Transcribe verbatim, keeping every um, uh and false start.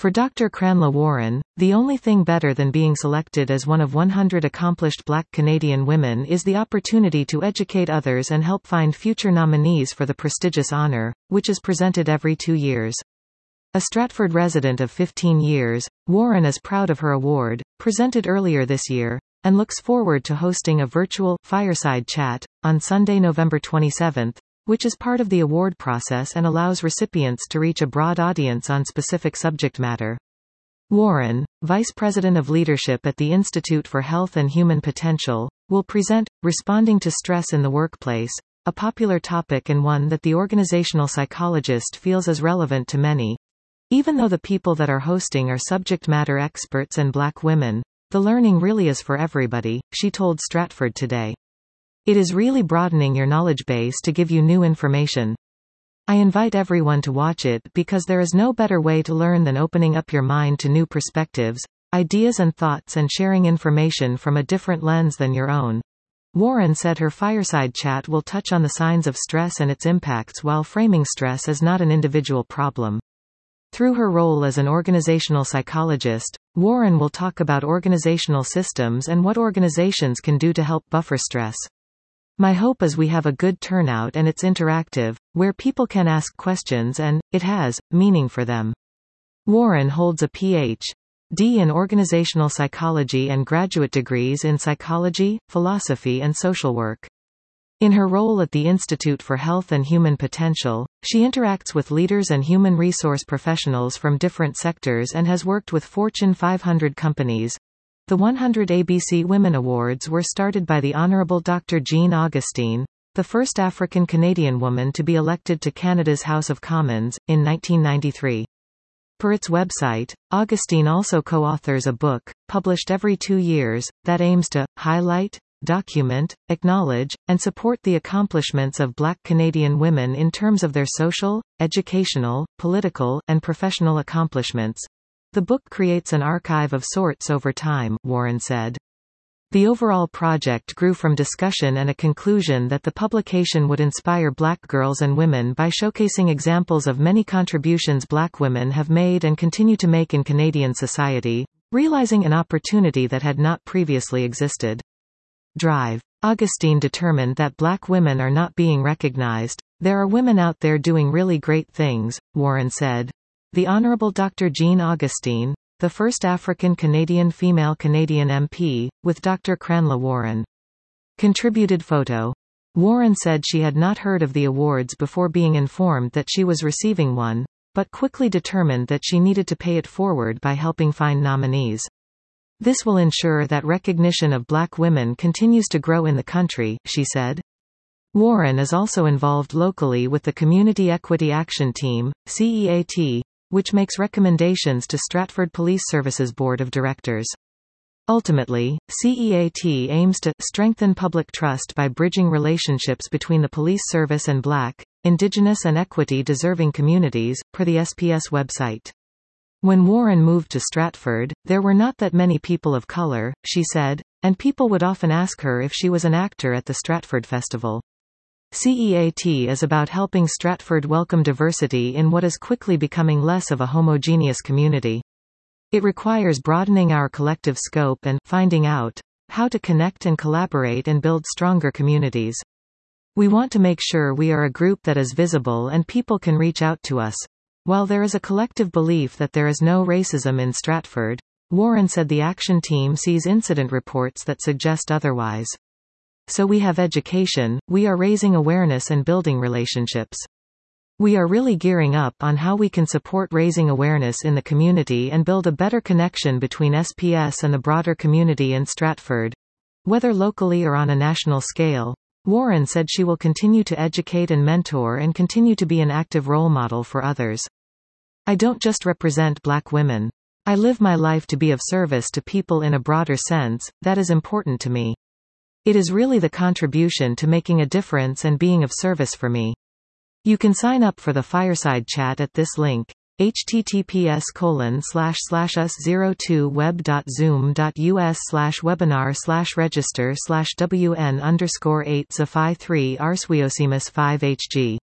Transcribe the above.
For Doctor Cranla Warren, the only thing better than being selected as one of one hundred accomplished Black Canadian women is the opportunity to educate others and help find future nominees for the prestigious honor, which is presented every two years. A Stratford resident of fifteen years, Warren is proud of her award, presented earlier this year, and looks forward to hosting a virtual fireside chat on Sunday, November twenty-seventh, which is part of the award process and allows recipients to reach a broad audience on specific subject matter. Warren, Vice President of Leadership at the Institute for Health and Human Potential, will present Responding to Stress in the Workplace, a popular topic and one that the organizational psychologist feels is relevant to many. Even though the people that are hosting are subject matter experts and Black women, the learning really is for everybody, she told Stratford Today. It is really broadening your knowledge base to give you new information. I invite everyone to watch it because there is no better way to learn than opening up your mind to new perspectives, ideas and thoughts and sharing information from a different lens than your own. Warren said her fireside chat will touch on the signs of stress and its impacts while framing stress as not an individual problem. Through her role as an organizational psychologist, Warren will talk about organizational systems and what organizations can do to help buffer stress. My hope is we have a good turnout and it's interactive, where people can ask questions and, it has, meaning for them. Warren holds a P H D in organizational psychology and graduate degrees in psychology, philosophy and social work. In her role at the Institute for Health and Human Potential, she interacts with leaders and human resource professionals from different sectors and has worked with Fortune five hundred companies. The one hundred A B C Women Awards were started by the Honourable Doctor Jean Augustine, the first African-Canadian woman to be elected to Canada's House of Commons, in nineteen ninety-three. Per its website, Augustine also co-authors a book, published every two years, that aims to highlight, document, acknowledge, and support the accomplishments of Black Canadian women in terms of their social, educational, political, and professional accomplishments. The book creates an archive of sorts over time, Warren said. The overall project grew from discussion and a conclusion that the publication would inspire Black girls and women by showcasing examples of many contributions Black women have made and continue to make in Canadian society, realizing an opportunity that had not previously existed. Drive. Augustine determined that Black women are not being recognized. There are women out there doing really great things, Warren said. The Honourable Doctor Jean Augustine, the first African-Canadian female Canadian M P, with Doctor Cranla Warren. Contributed photo. Warren said she had not heard of the awards before being informed that she was receiving one, but quickly determined that she needed to pay it forward by helping find nominees. This will ensure that recognition of Black women continues to grow in the country, she said. Warren is also involved locally with the Community Equity Action Team, C E A T, which makes recommendations to Stratford Police Services Board of Directors. Ultimately, C E A T aims to strengthen public trust by bridging relationships between the police service and Black, Indigenous and equity-deserving communities, per the S P S website. When Warren moved to Stratford, there were not that many people of color, she said, and people would often ask her if she was an actor at the Stratford Festival. C E A T is about helping Stratford welcome diversity in what is quickly becoming less of a homogeneous community. It requires broadening our collective scope and finding out how to connect and collaborate and build stronger communities. We want to make sure we are a group that is visible and people can reach out to us. While there is a collective belief that there is no racism in Stratford, Warren said the action team sees incident reports that suggest otherwise. So we have education, we are raising awareness and building relationships. We are really gearing up on how we can support raising awareness in the community and build a better connection between S P S and the broader community in Stratford. Whether locally or on a national scale, Warren said she will continue to educate and mentor and continue to be an active role model for others. I don't just represent Black women. I live my life to be of service to people in a broader sense, that is important to me. It is really the contribution to making a difference and being of service for me. You can sign up for the fireside chat at this link, https colon slash slash us zero two web dot zoom dot us slash webinar slash register slash wn underscore eight zaphi three arswiosimus five hg.